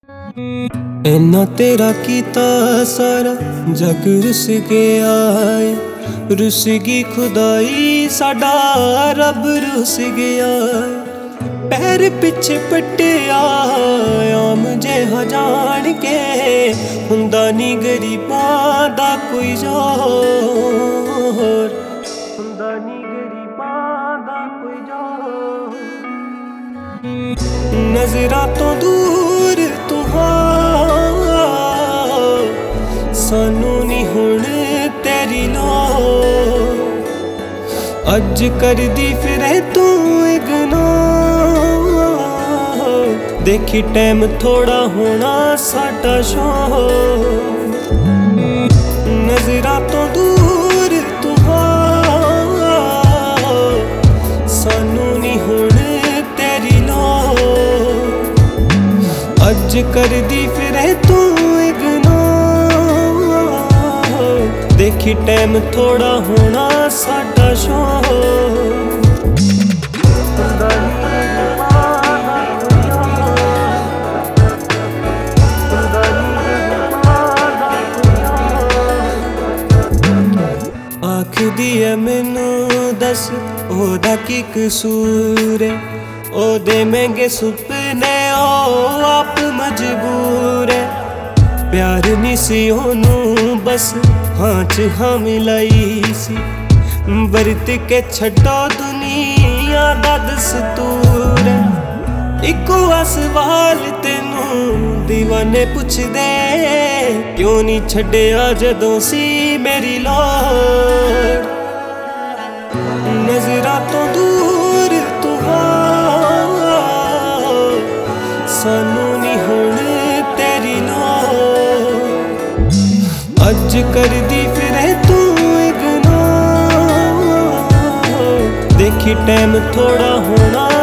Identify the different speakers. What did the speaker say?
Speaker 1: इन्ना तेरा कीता सारा जग रुस गया है, रुस गई खुदाई साडा रब रुस गया है। पैर पिछे पट्टिया आम जिहा जान के हुंदा नी गरीबां दा कोई जोर, हुंदा नी गरीबां दा कोई जोर। नजरां तो दूर तू सानू नी हुण तेरी लोड़, अज करदी फिरे तू इग्नोर। देखी टाइम थोड़ा होना साडा शोर, नजरां तो दूर तू सानू नी हुण तेरी लोड़, अज करदी फिरे तू इग्नोर। देखी टाइम थोड़ा होना साडा शोर। आखदी है मैनू दस ओदा की कसूर है, ओदे महंगे सुपने ओ आप मजबूर है। प्यार नी सी ओनू बस हां च हां मिलाई सी, वरत के छड्डो दुनिया दा दस्तूर है। इको सवाल तेनू दीवाने पुछदे, क्यों नी छड्डिया जदों सी मेरी लोड़। नजरां तो दूर तू सानू नी हुण तेरी लोड़, अज करदी फिरे तू इग्नोर। देखी टाइम थोड़ा होना